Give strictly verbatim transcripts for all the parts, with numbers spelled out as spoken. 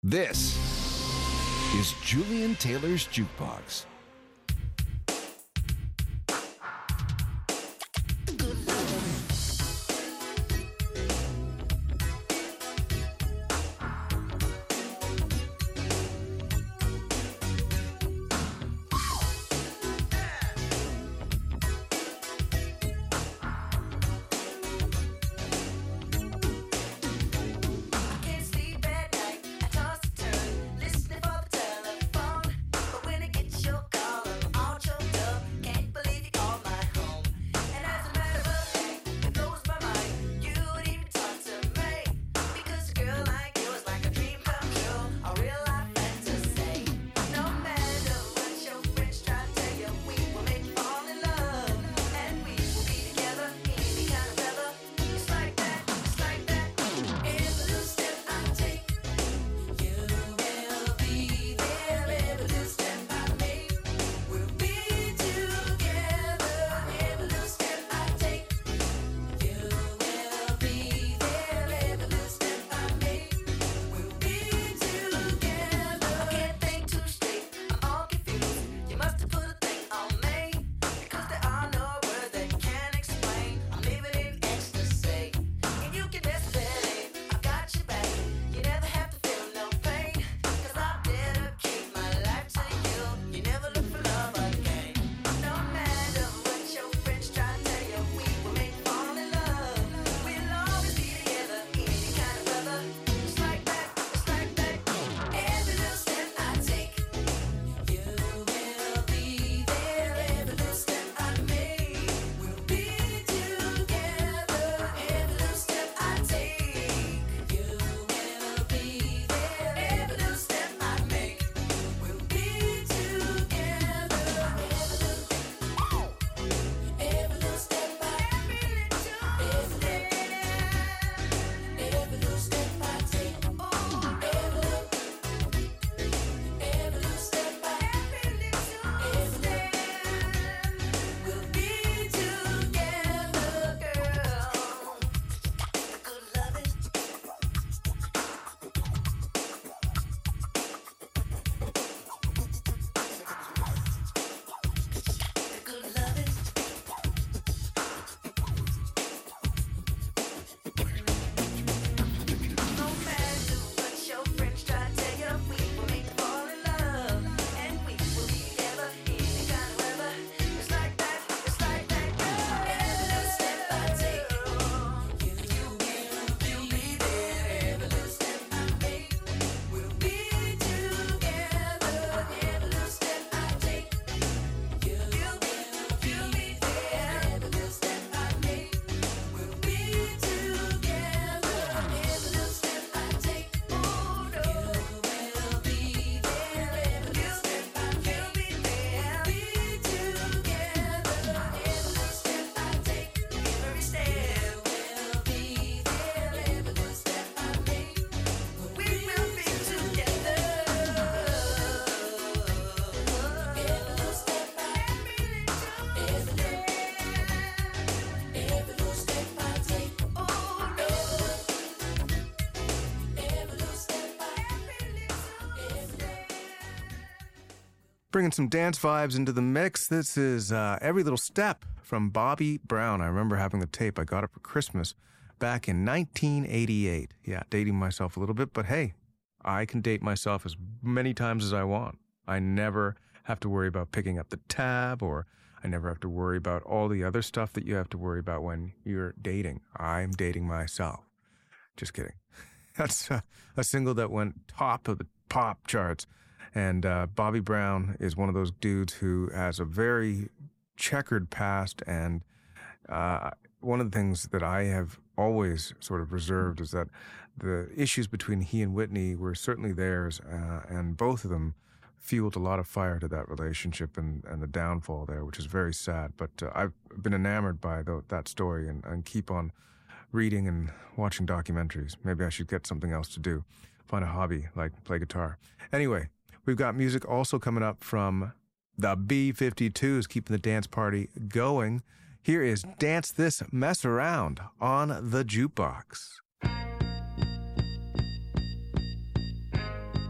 This is Julian Taylor's Jukebox. Bringing some dance vibes into the mix. This is uh, Every Little Step from Bobby Brown. I remember having the tape. I got it for Christmas back in nineteen eighty-eight. Yeah, dating myself a little bit, but hey, I can date myself as many times as I want. I never have to worry about picking up the tab, or I never have to worry about all the other stuff that you have to worry about when you're dating. I'm dating myself. Just kidding. That's a, a single that went top of the pop charts. And uh, Bobby Brown is one of those dudes who has a very checkered past. And uh, one of the things that I have always sort of reserved is that the issues between he and Whitney were certainly theirs. Uh, and both of them fueled a lot of fire to that relationship and, and the downfall there, which is very sad. But uh, I've been enamored by the, that story and, and keep on reading and watching documentaries. Maybe I should get something else to do. Find a hobby like play guitar. Anyway, we've got music also coming up from the B fifty-twos, keeping the dance party going. Here is Dance This Mess Around on the Jukebox.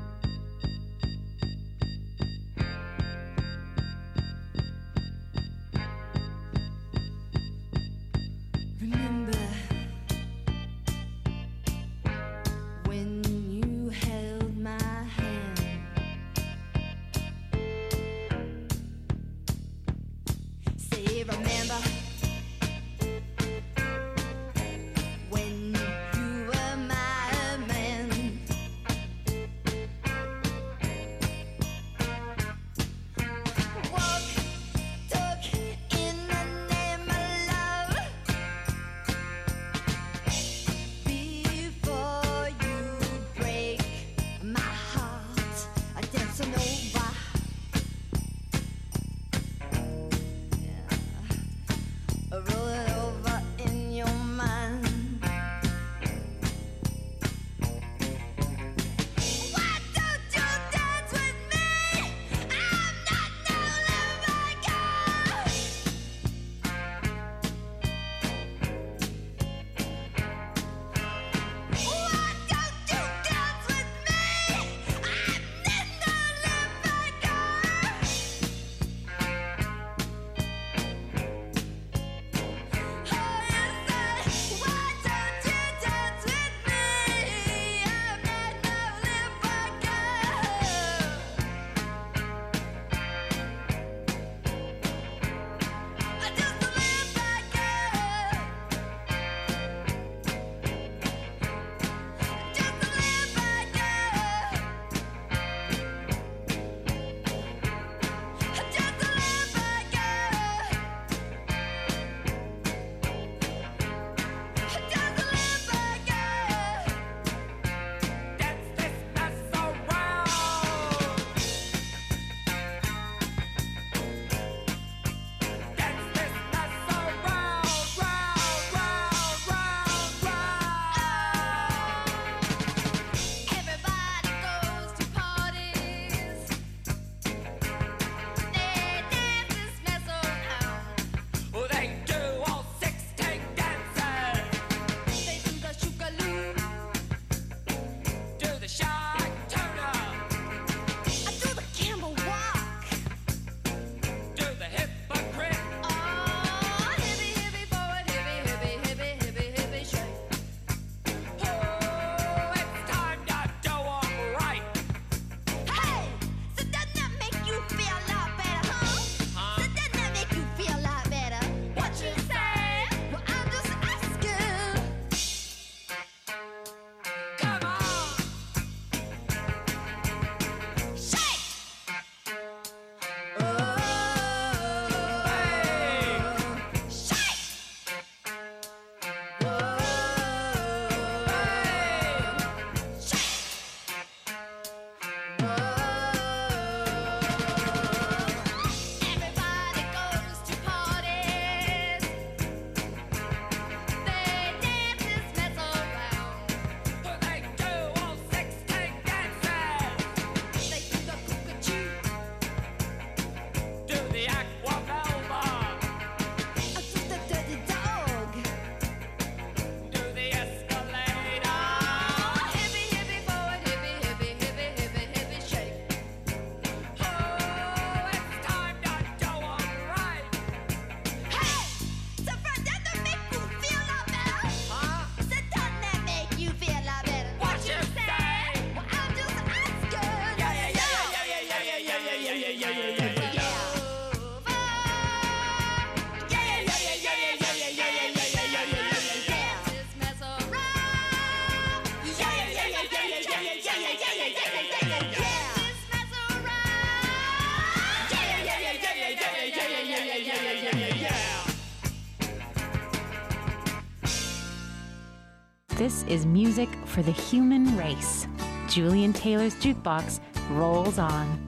This is music for the human race. Julian Taylor's Jukebox rolls on.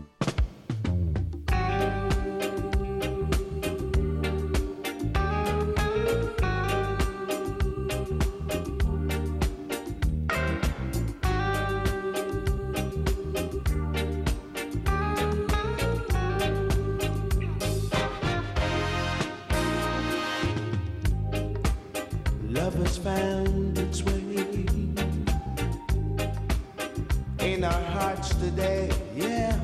Love has found its way in our hearts today, yeah.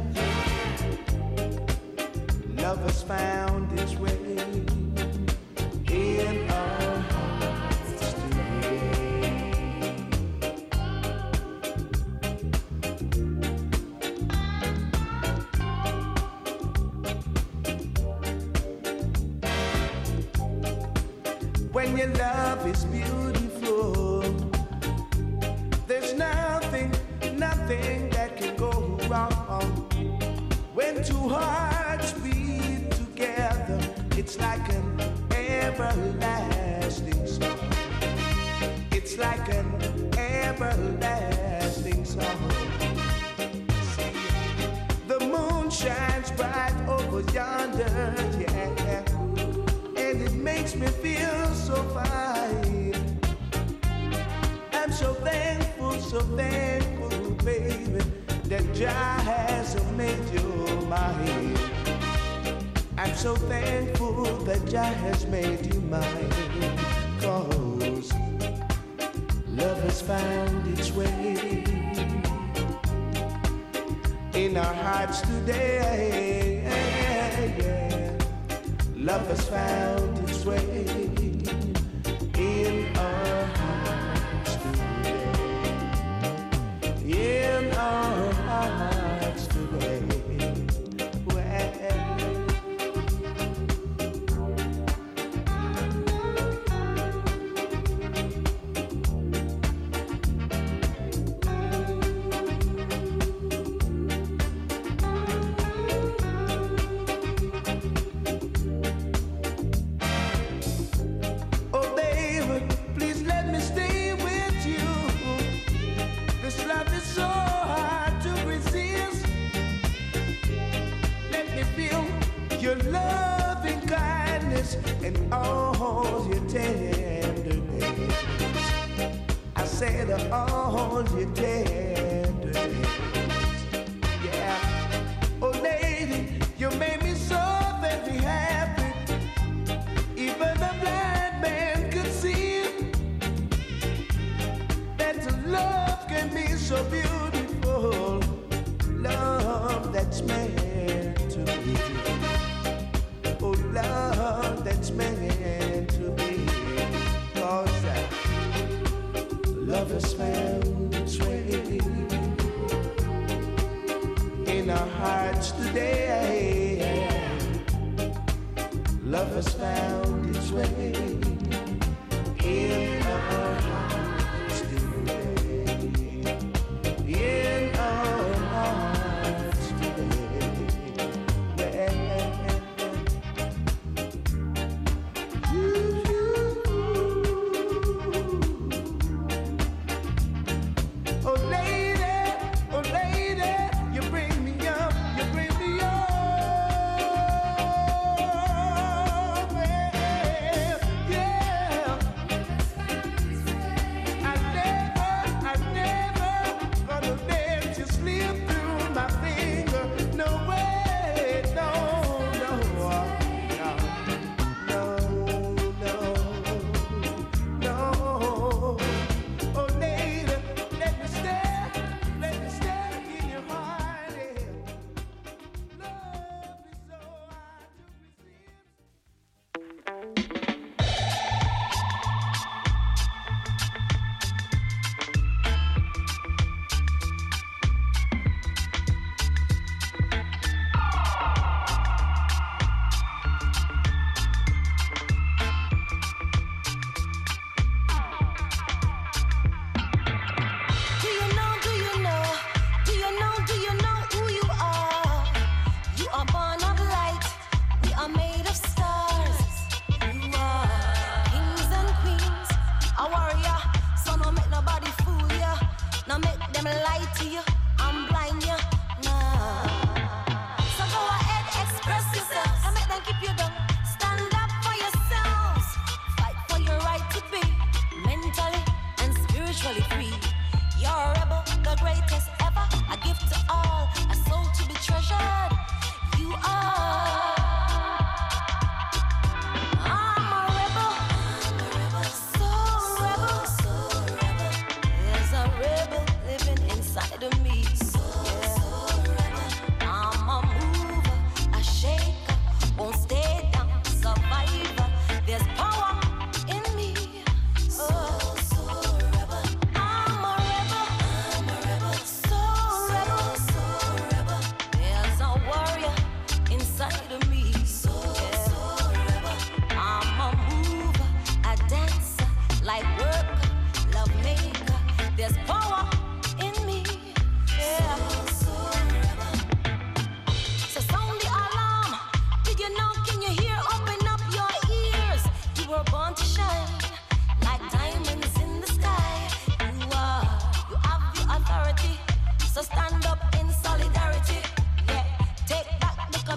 Love has found its way in our hearts today. When your love is beautiful, there's nothing, nothing that can go wrong. When two hearts beat together, it's like an everlasting song. It's like an everlasting song. See, the moon shines bright over yonder, yeah, and it makes me feel so fine. I'm so thankful, so thankful, baby, that Jah has made you mine. I'm so thankful that Jah has made you mine. 'Cause love has found its way in our hearts today, yeah. Love has found its way in our hearts today. In our hearts today. And all your tenderness, I said all your tenderness, yeah. Oh lady, you made me so very happy. Even a blind man could see that love can be so beautiful. Love that's meant to be. Oh, love that's meant to be. 'Cause uh, love has found its way in our hearts today. Love has found its way in our hearts today. In our hearts today. Well,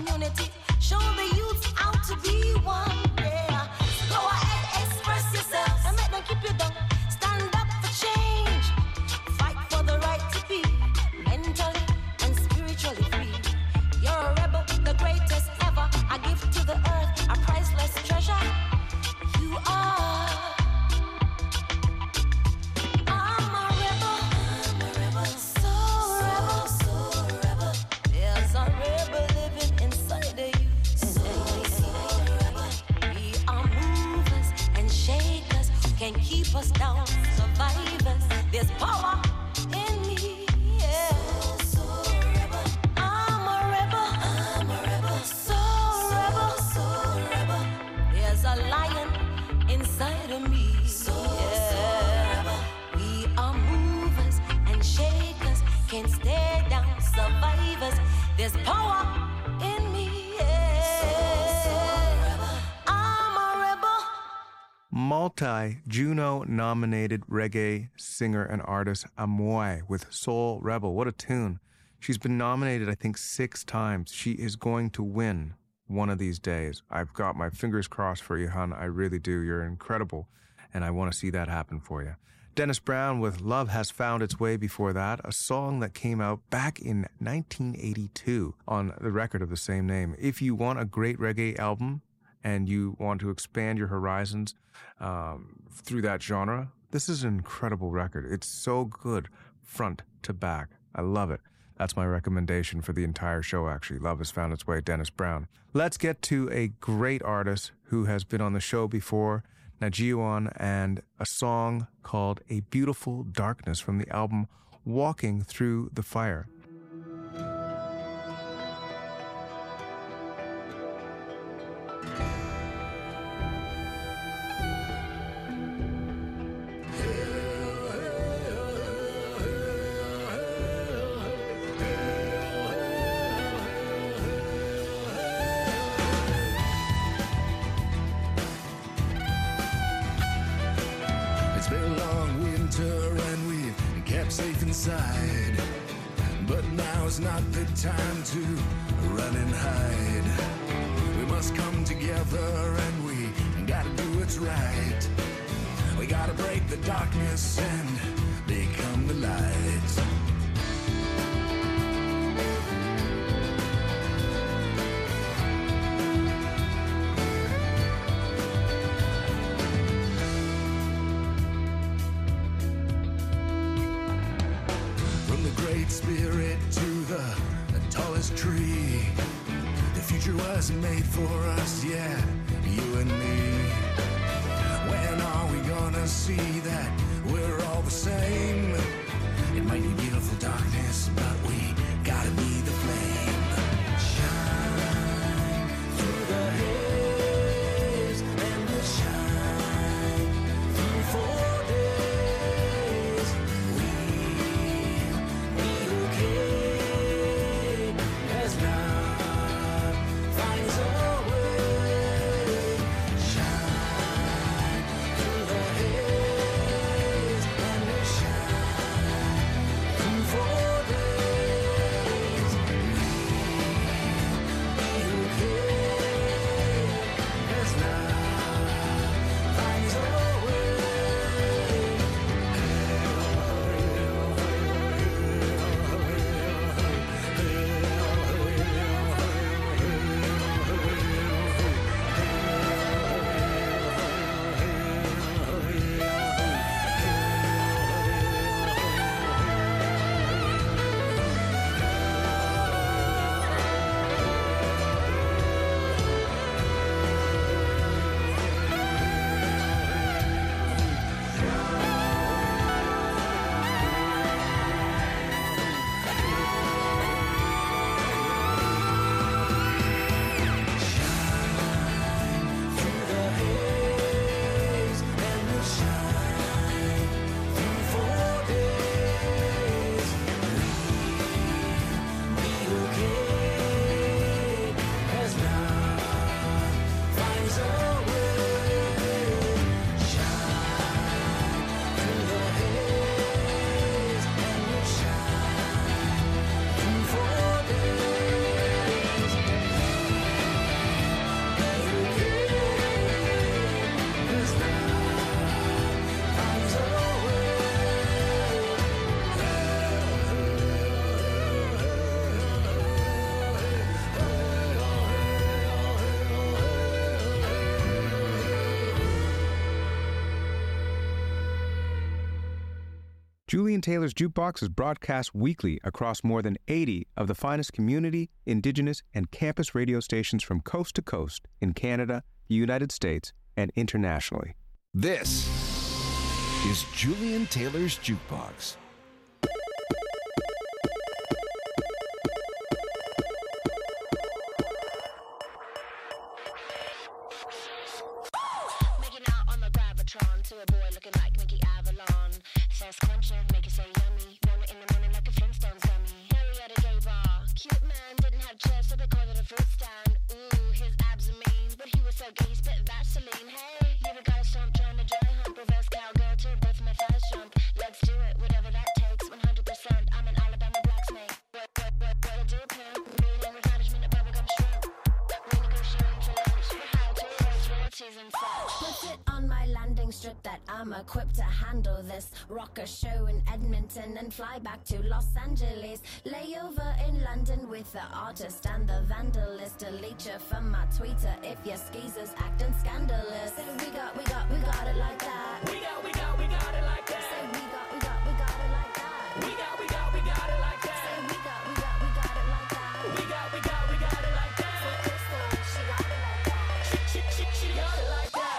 community. Show the youth how to be one. Yeah. Go ahead, express yourself and make them keep you down. Stand up for change. Fight for the right to be mentally and spiritually free. You're a rebel, the greatest ever. A gift to the earth, a priceless treasure. You are. I'm a rebel. I'm a rebel. So rebel. So rebel. There's a rebel living inside of you. So, so rebel. We are movers and shakers. Can keep us down, survivors. There's power in me. Yeah. So, so rebel. I'm a rebel. I'm a rebel. So rebel. So rebel. There's a lion inside of me. So, yeah. So we are movers and shakers. Can't stay down, survivors. There's power in me. Yeah. So, so I'm a rebel. Multi-Juno-nominated reggae singer and artist Amoy with Soul Rebel. What a tune. She's been nominated, I think, six times. She is going to win one of these days. I've got my fingers crossed for you, hon. I really do. You're incredible, and I want to see that happen for you. Dennis Brown with Love Has Found Its Way before that, a song that came out back in nineteen eighty-two on the record of the same name. If you want a great reggae album and you want to expand your horizons um, through that genre, this is an incredible record. It's so good front to back. I love it. That's my recommendation for the entire show, actually. Love Has Found Its Way, Dennis Brown. Let's get to a great artist who has been on the show before, Najiwan, and a song called A Beautiful Darkness from the album Walking Through the Fire. It's been a long winter and we've kept safe inside. But now is not the time to run and hide. We must come together and we gotta do what's right. We gotta break the darkness and become the light. Spirit to the, the tallest tree. The future was made for us, yeah, you and me. When are we gonna see that we're all the same? It might be beautiful darkness, but we gotta be the flame. Shine through the haze and we'll shine through four days. We Four days. Julian Taylor's Jukebox is broadcast weekly across more than eighty of the finest community, indigenous, and campus radio stations from coast to coast in Canada, the United States, and internationally. This is Julian Taylor's Jukebox. Making out on the Gravitron to a boy looking like Mickey Avalon. Sauce cruncher, make it say yummy. Want it in the morning like a Flintstones dummy. Harry at a gay bar. Cute man, didn't have chairs, so they called it a fruit stand. Ooh, his abs are mean, but he was so gay, he spit Vaseline. Hey, you ever got a stomp trying to dry hump? Reverse cowgirl to both my thighs jump. Let's do it, whatever that takes. one hundred percent, I'm an Alabama blacksmith. What, what, what, what I do, pimp? Meeting with management at bubblegum shrimp. Renegotiating for lunch, for how to raise royalties and such. Put it on my landing strip that I'm equipped to handle this. Rock a show in Edmonton and fly back to Los Angeles. Layover in London with the artist and the vandalist. Delete you from my Twitter if your skeezers acting scandalous. Say we got, we got, we got it like that. We got, we got, we got it like that. Say we got, we got, we got it like that. We got, we got, we got it like that. Say we got, we got, we got it like that. We got, we got, we got it like that. Say Crystal, she got it like that. She, she, she got it like that.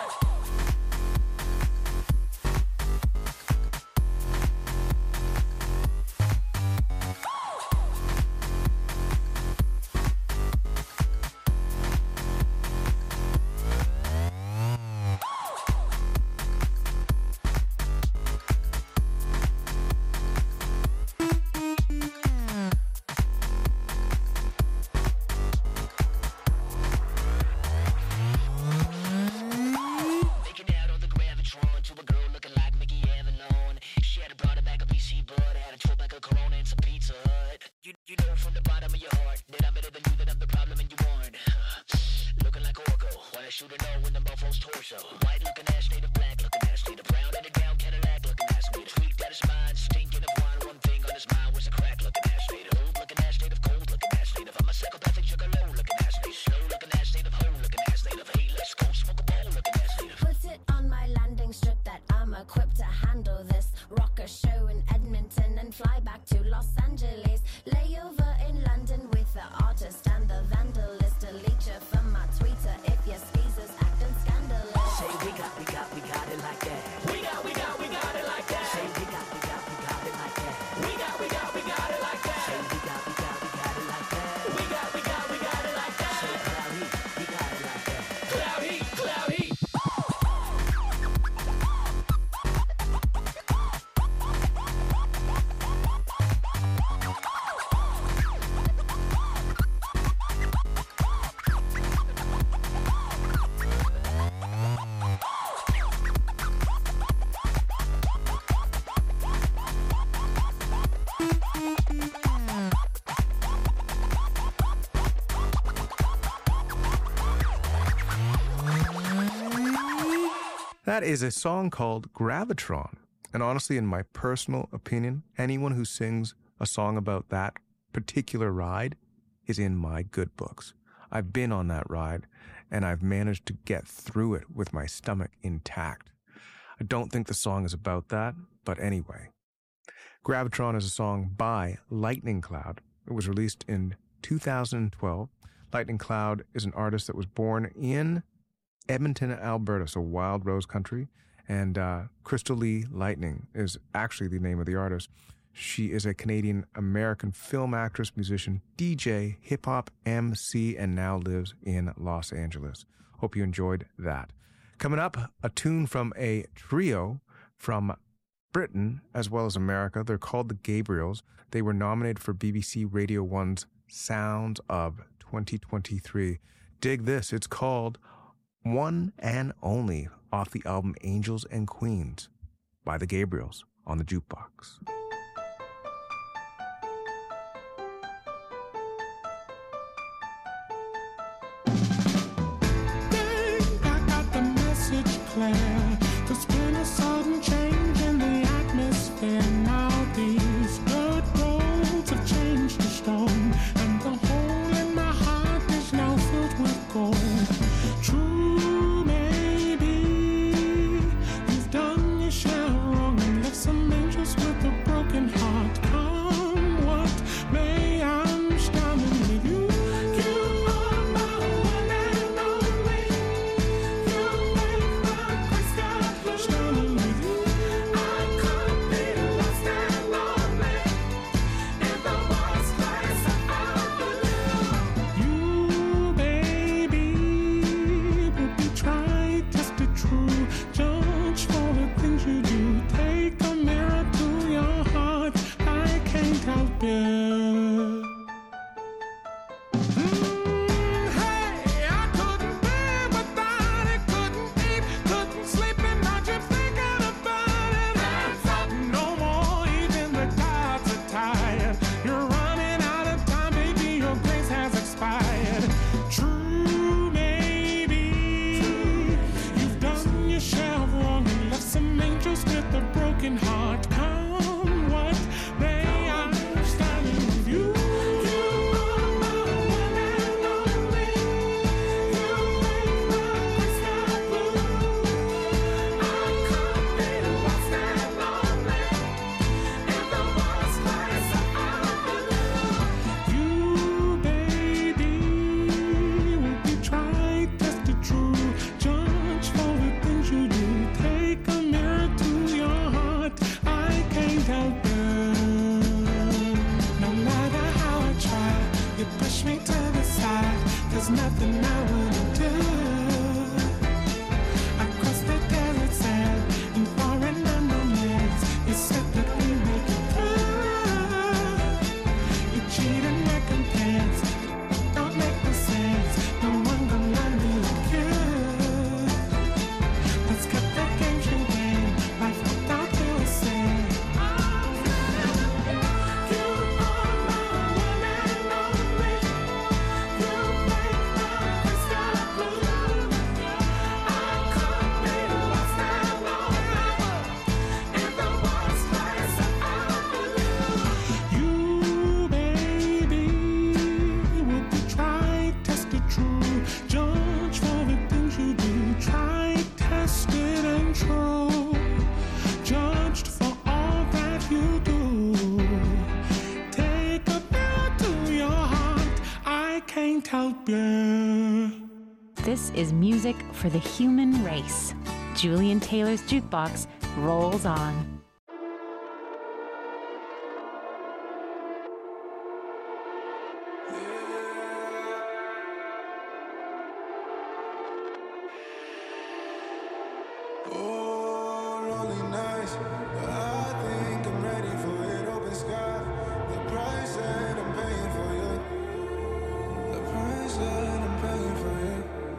That is a song called Gravitron. And honestly, in my personal opinion, anyone who sings a song about that particular ride is in my good books. I've been on that ride, and I've managed to get through it with my stomach intact. I don't think the song is about that, but anyway. Gravitron is a song by Lightning Cloud. It was released in two thousand twelve. Lightning Cloud is an artist that was born in Edmonton, Alberta, so Wild Rose Country. And uh, Crystal Lee Lightning is actually the name of the artist. She is a Canadian-American film actress, musician, D J, hip-hop M C, and now lives in Los Angeles. Hope you enjoyed that. Coming up, a tune from a trio from Britain as well as America. They're called the Gabriels. They were nominated for B B C Radio one's Sounds of twenty twenty-three. Dig this. It's called One and Only, off the album Angels and Queens by the Gabriels on the Jukebox. I got the message clear. There's been a sudden change in the atmosphere. Now these dirt roads have changed to stone, and the hole in my heart is now filled with gold. True, maybe you've done your share wrong and left some angels with the there's nothing I wouldn't do. Across the desert sand, in foreign unknown lands, you said that we make it through. You cheat and recompense, don't make no sense. No one gonna love me like you. Let's cut the game to game, life without you is sad. You are my one and only. You make my crystal blue. I could be lost and lonely in the worst place ever knew. You, baby, will be tried, tested, true. Judge for the things you do. Tried, tested, and true. Judged for all that you do. Take a mirror to your heart. I can't help you. This is music for the human race. Julian Taylor's Jukebox rolls on. Oh, lonely nights. I think I'm ready for it. Open sky. The price that I'm paying for you. The price that I'm paying for you.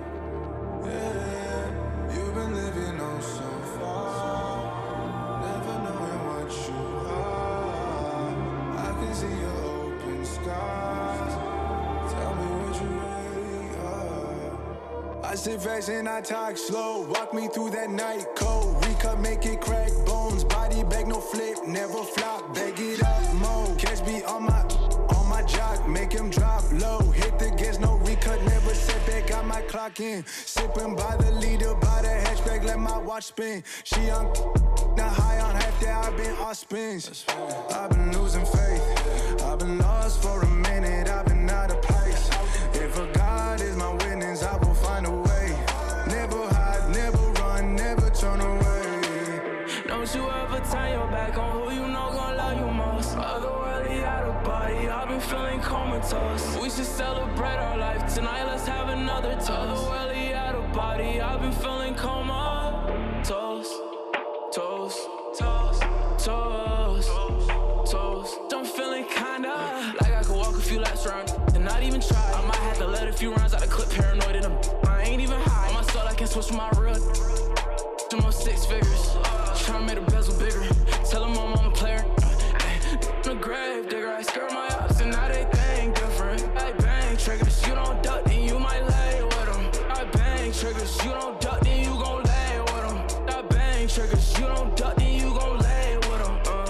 Yeah, you've been living oh so far. Never knowing what you are. I can see your open skies. Tell me what you really are. I sit fast and I talk slow. Walk me through that night cold. Recut, make it crack bones. Body bag, no flip, never flop. Bag it up, mo. Catch me on my on my jock, make him drop low. Hit the gas, no recut, never set back. Got my clock in. Sipping by the leader, by the hatchback, let my watch spin. She on not high on half that. I've been off spins. I've been losing faith. I've been lost for a minute. I've been out of place. If a God is my witness, I will find a way. Never hide, never run, never turn away. Don't you ever turn your back on who you know gon' love you most. Otherworldly out of body, I've been feeling comatose. We should celebrate our life tonight, let's have another toast. Otherworldly out of body, I've been feeling comatose. Toast, toast, toast, toast. I'm feeling kinda like I could walk a few laps around and not even try. I might have to let a few rounds out of clip, paranoid in a I ain't even high. On my soul, I can switch my real to my six figures. Tryna make the bezel bigger. Tell them I'm a player. I'm a grave digger. I scare my ops and now they think different. I bang triggers. You don't duck, then you might lay with them. I bang triggers. You don't duck, then you gon' lay with them. I bang triggers. You don't duck, then you gon' lay with them. Uh.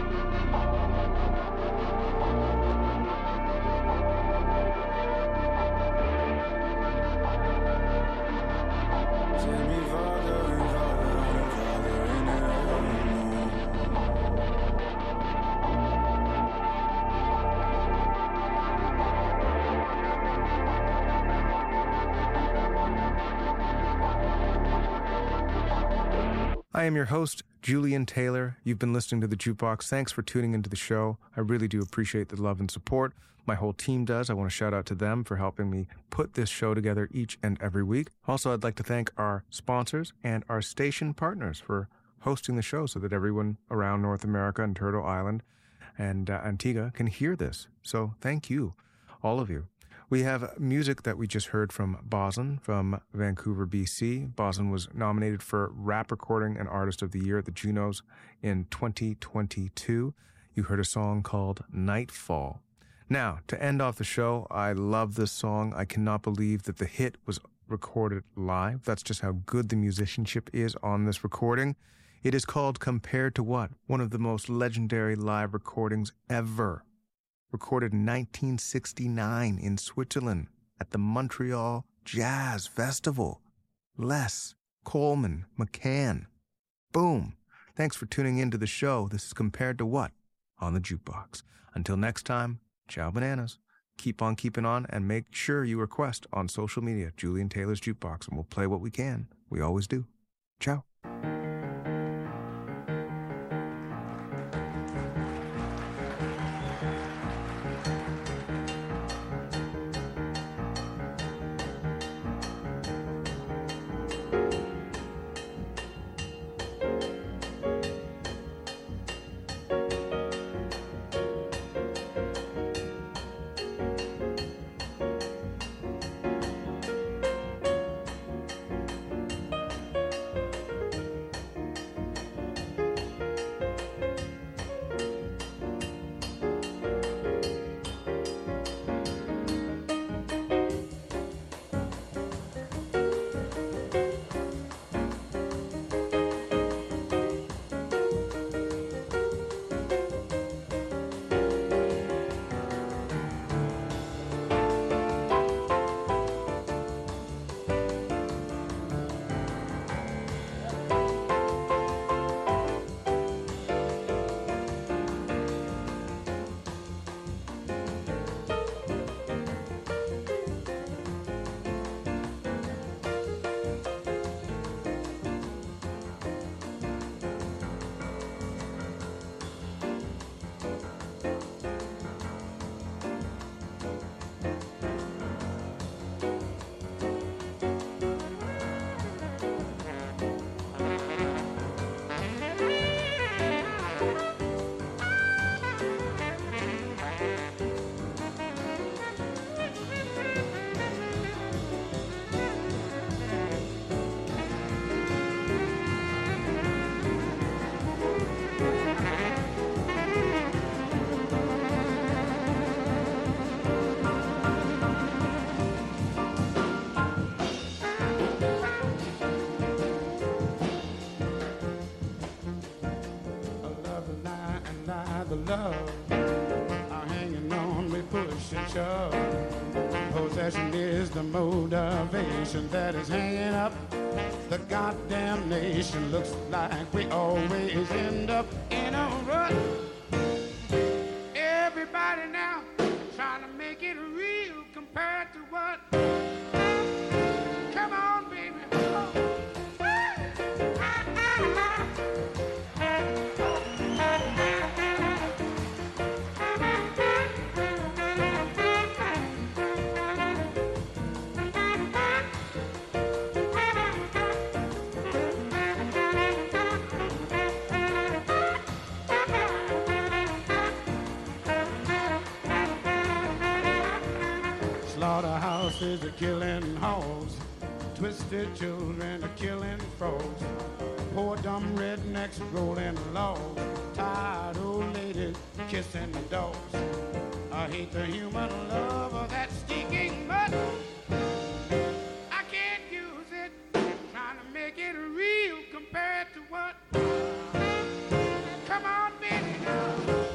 Take me farther and farther and farther in the I am your host, Julian Taylor. You've been listening to The Jukebox. Thanks for tuning into the show. I really do appreciate the love and support. My whole team does. I want to shout out to them for helping me put this show together each and every week. Also, I'd like to thank our sponsors and our station partners for hosting the show so that everyone around North America and Turtle Island and uh, Antigua can hear this. So thank you, all of you. We have music that we just heard from Bosun from Vancouver, B C. Bosun was nominated for Rap Recording and Artist of the Year at the Junos in twenty twenty-two. You heard a song called Nightfall. Now, to end off the show, I love this song. I cannot believe that the hit was recorded live. That's just how good the musicianship is on this recording. It is called Compared to What? One of the most legendary live recordings ever. Recorded in nineteen sixty-nine in Switzerland at the Montreal Jazz Festival. Les Coleman McCann. Boom. Thanks for tuning in to the show. This is Compared to What? On the Jukebox. Until next time, ciao bananas. Keep on keeping on and make sure you request on social media Julian Taylor's Jukebox and we'll play what we can. We always do. Ciao. love are hanging on, we push and shove. Possession is the motivation that is hanging up the goddamn nation. Looks like we always end up in a rut. Everybody now trying to make it real compared to what? Come on, baby. Slaughterhouses are killing hogs, twisted children are killing frogs, poor dumb rednecks rolling logs, tired old ladies kissing the dogs. I hate the human love of that stinking mud. I can't use it, trying to make it real compared to what? Come on, baby, now.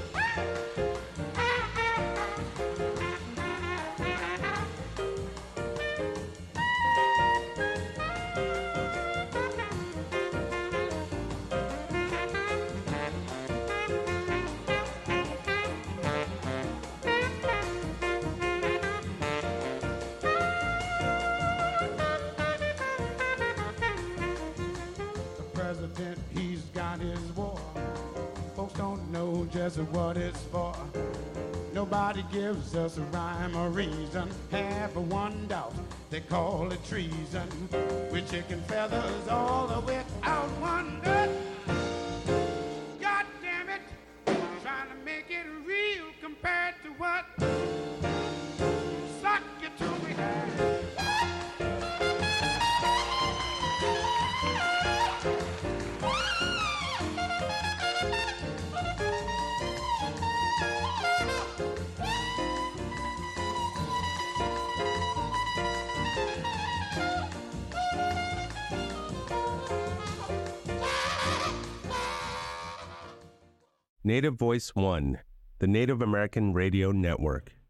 He's got his war. Folks don't know just what it's for. Nobody gives us a rhyme or reason. Half of one doubt, they call it treason. With chicken feathers all the way out one nut. God damn it, trying to make it real compared to what? Suck it to me. Native Voice One, the Native American Radio Network.